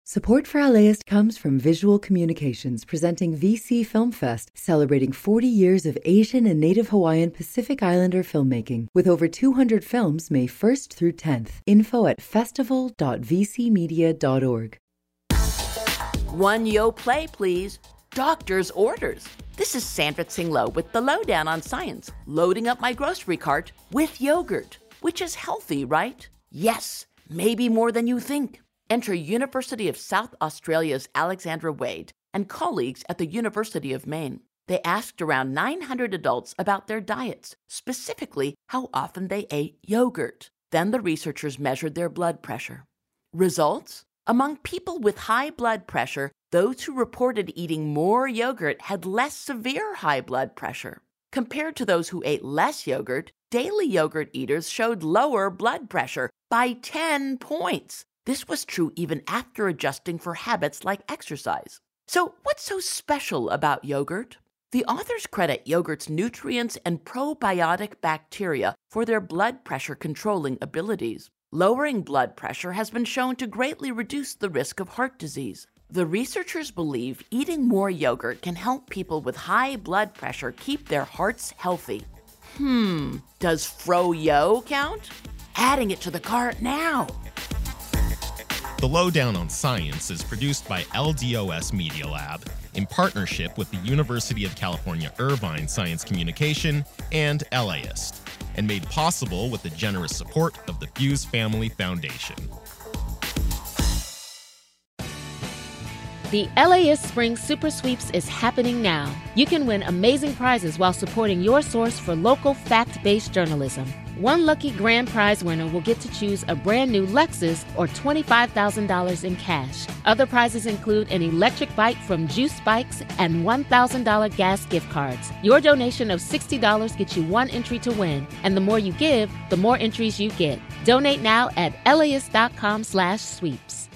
Support for LAist comes from Visual Communications, presenting VC Film Fest, celebrating 40 years of Asian and Native Hawaiian Pacific Islander filmmaking, with over 200 films May 1st through 10th. Info at festival.vcmedia.org. One Yo Play, please. Doctor's orders. This is Sandra Tsinglo with the Lowdown on Science, loading up my grocery cart with yogurt, which is healthy, right? Yes, maybe more than you think. Enter University of South Australia's Alexandra Wade and colleagues at the University of Maine. They asked around 900 adults about their diets, specifically how often they ate yogurt. Then the researchers measured their blood pressure. Results? Among people with high blood pressure, those who reported eating more yogurt had less severe high blood pressure. Compared to those who ate less yogurt, daily yogurt eaters showed lower blood pressure by 10 points. This was true even after adjusting for habits like exercise. So what's so special about yogurt? The authors credit yogurt's nutrients and probiotic bacteria for their blood pressure controlling abilities. Lowering blood pressure has been shown to greatly reduce the risk of heart disease. The researchers believe eating more yogurt can help people with high blood pressure keep their hearts healthy. Does Fro-Yo count? Adding it to the cart now. The Lowdown on Science is produced by LDOS Media Lab in partnership with the University of California Irvine Science Communication and LAist, and made possible with the generous support of the Fuse Family Foundation. The LAist Spring Super Sweeps is happening now. You can win amazing prizes while supporting your source for local fact-based journalism. One lucky grand prize winner will get to choose a brand new Lexus or $25,000 in cash. Other prizes include an electric bike from Juice Bikes and $1,000 gas gift cards. Your donation of $60 gets you one entry to win, and the more you give, the more entries you get. Donate now at laist.com/sweeps.